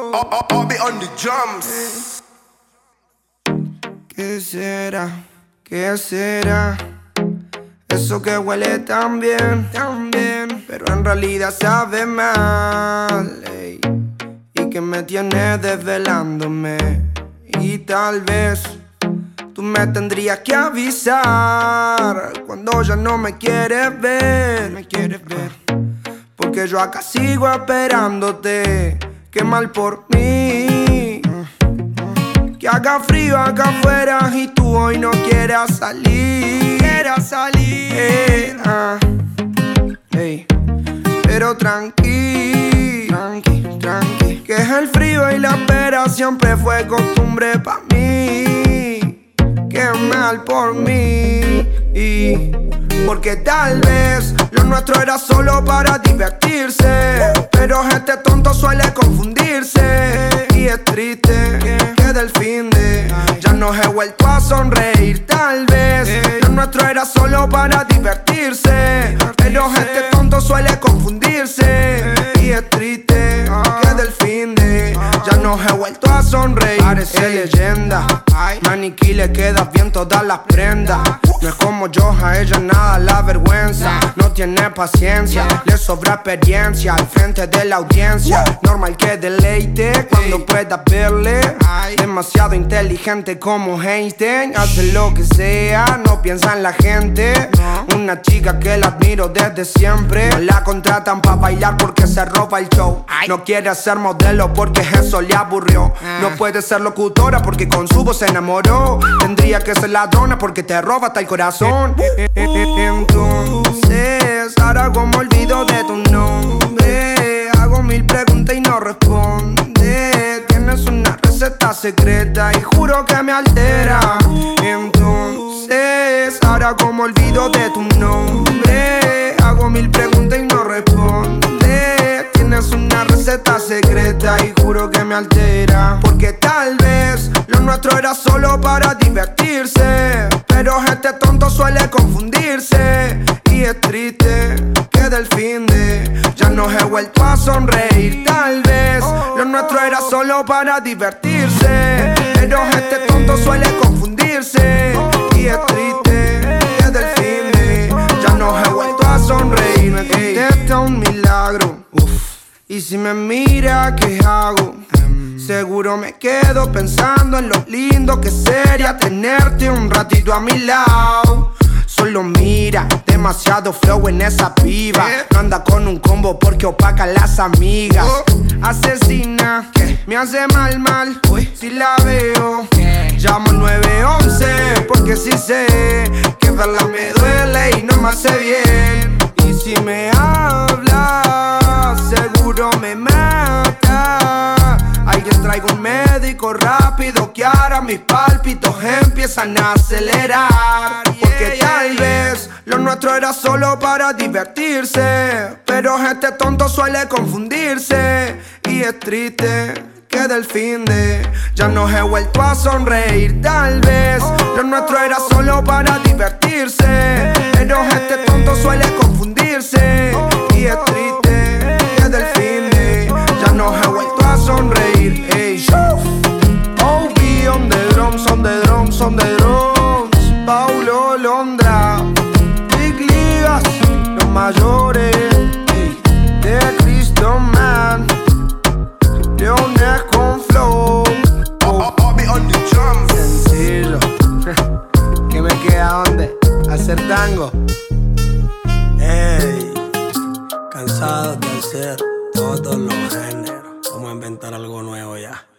I'll be on the drums. ¿Qué será? ¿Qué será? Eso que huele tan bien, pero en realidad sabe mal, ey. Y que me tiene desvelándome. Y tal vez tú me tendrías que avisar cuando ya no me quieres ver, porque yo acá sigo esperándote. Qué mal por mí, que haga frío acá afuera y tú hoy no quieras salir. Hey. Pero tranqui, que es el frío y la espera siempre fue costumbre pa' mí. Qué mal por mí, porque tal vez lo nuestro era solo para divertirse, pero este tonto suele confundirse. Y es triste que del fin de ya no he vuelto a sonreír. Tal vez lo nuestro era solo para divertirse, pero este tonto suele confundirse. Y es triste que del fin de ya no he vuelto a sonreír. Parece leyenda, maniquí le queda bien todas las prendas. No es como yo, a ella nada la vergüenza. No tiene paciencia, le sobra experiencia al frente de la audiencia. Normal que deleite cuando pueda verle. Demasiado inteligente como Einstein, hace lo que sea, no piensa en la gente. Una chica que la admiro desde siempre. No la contratan pa' bailar porque se roba el show. No quiere ser modelo porque eso le aburrió. No puede ser locutora porque con su voz se enamoró. Tendría que ser ladrona porque te roba hasta el corazón. Entonces, ahora como olvido de tu nombre, hago mil preguntas y no responde. Tienes una receta secreta y juro que me altera. Entonces, ahora como olvido de tu nombre, hago mil preguntas y no responde. Tienes una receta secreta y juro que me altera. Porque tal vez lo nuestro era solo para divertirse, pero este tonto suele confundirse. Y es triste que del fin de ya no he vuelto a sonreír. Tal vez lo nuestro era solo para divertirse, pero este tonto suele confundirse. Y es triste que del fin de ya no he vuelto a sonreír. Me contesta un milagro. Y si me mira, ¿qué hago? Seguro me quedo pensando en lo lindo que sería tenerte un ratito a mi lado. Solo mira, demasiado flow en esa piba. No anda con un combo porque opaca a las amigas. Asesina, me hace mal, si la veo. Llamo al 911 porque sí sé que verla me duele y no me hace bien. Y si me habla, seguro me mata. Alguien traiga un médico rápido que ahora mis pálpitos empiezan a acelerar. Porque tal vez lo nuestro era solo para divertirse, pero este tonto suele confundirse. Y es triste que del fin de ya no he vuelto a sonreír. Tal vez lo nuestro era solo para divertirse, pero este tonto suele confundirse. Y es triste que del fin de ya no he vuelto a sonreír. Ey, OB on the drums, on the drums, on the drums. Paulo Londra, Big Ligas, los mayores, ey, de Cristo Man, Leones con flow. I'll be on the drums. Sencillo. ¿Qué me queda dónde? Hacer tango. Ey, cansado de hacer todos los géneros. Vamos a inventar algo nuevo ya.